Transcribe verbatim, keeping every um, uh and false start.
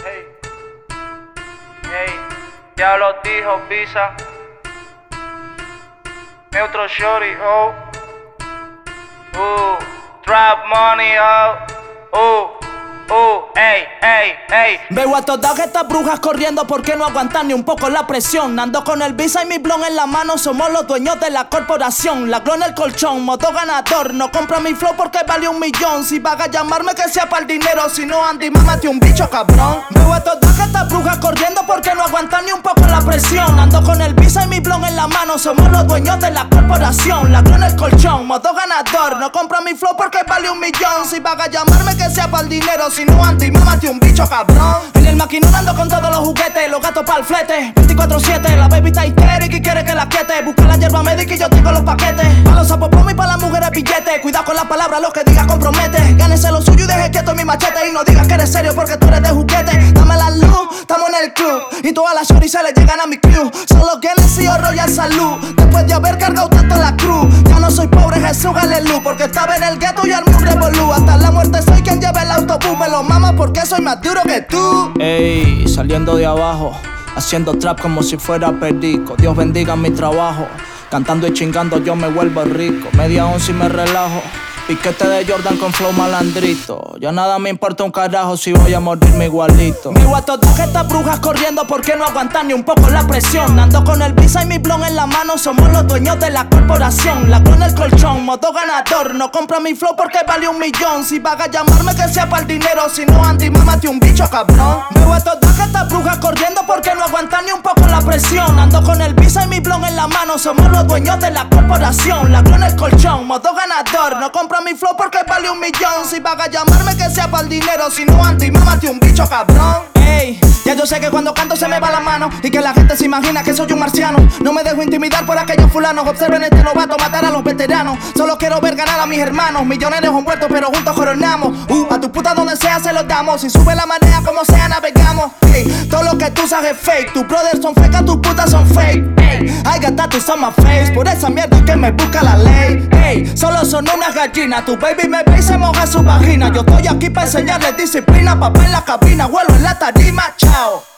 Hey, hey, ya lo dijo Visa. Mi otro shorty, oh. Uh, trap money, oh. Uh. Uh, ey, ey, ey. Veo a todas estas brujas corriendo porque no aguantan ni un poco la presión. Ando con el Visa y mi blon en la mano, somos los dueños de la corporación. La glow en el colchón, modo ganador. No compra mi flow porque vale un millón. Si vas a llamarme que sea para el dinero, si no Andy, mámate un bicho, cabrón. Veo a todas estas brujas corriendo porque no aguantan ni un poco la presión. Ando con el Visa y mi blon en la mano, somos los dueños de la corporación. La glow en el colchón, modo ganador. No compra mi flow porque vale un millón. Si vas a llamarme que sea para el dinero, si no antes mámate un bicho, cabrón. En el maquinón ando con todos los juguetes, los gatos pa'l flete, veinticuatro siete, la baby está histérica y quiere que la quiete. Busca la hierba médica y yo tengo los paquetes. Pa' los sapos y pa' las mujeres billetes. Cuidado con las palabras, lo que digas compromete. Gánese lo suyo y deje quieto mi machete. Y no digas que eres serio porque tú eres de juguete. Dame la luz, estamos en el club y todas las shorties se le llegan a mi crew. Solo Genesis o Royal Salud, después de haber cargado tanto la cruz. Ya no soy pobre, Jesús, aleluya, porque estaba en el ghetto y armé un revolú. Hasta la muerte soy quien lleva el autobús. Me lo mama porque soy más duro que tú. Ey, saliendo de abajo, haciendo trap como si fuera perico. Dios bendiga mi trabajo, cantando y chingando yo me vuelvo rico. Media once y me relajo, piquete de Jordan con flow malandrito. Ya nada me importa un carajo si voy a morirme igualito. Veo a todas estas brujas corriendo porque no aguantan ni un poco la presión. Ando con el Visa y mi blon en la mano, somos los dueños de la corporación. La glow en el colchón, modo ganador. No compra mi flow porque vale un millón. Si vas a llamarme que sea para el dinero, si no Andy, mámate un bicho, cabrón. Veo a todas estas brujas corriendo porque no aguantan ni un poco la presión. Ando con el Visa y mi blon en la mano, somos los dueños de la corporación. La glow en el colchón, modo ganador. No compra mi flow porque vale un millón. Si vas a llamarme que sea para el dinero, si no antes mámate un bicho, cabrón. Ey, ya yo sé que cuando canto se me va la mano y que la gente se imagina que soy un marciano. No me dejo intimidar por aquellos fulanos. Observen este novato matar a los veteranos. Solo quiero ver ganar a mis hermanos. Milloneros o muertos pero juntos coronamos. Uh, a tu puta donde sea se los damos. Si sube la marea como sea navegamos. Ey, todo lo que tú sabes es fake. Tus brothers son fake, tus putas son fake. Ey, I got tattoos on my face. Por esa mierda que me busca la ley. Ey, solo son unas gallinas. Tu baby me ve y se moja su vagina. Yo estoy aquí para enseñarles disciplina. Papá en la cabina, vuelo en la tarima. Chao.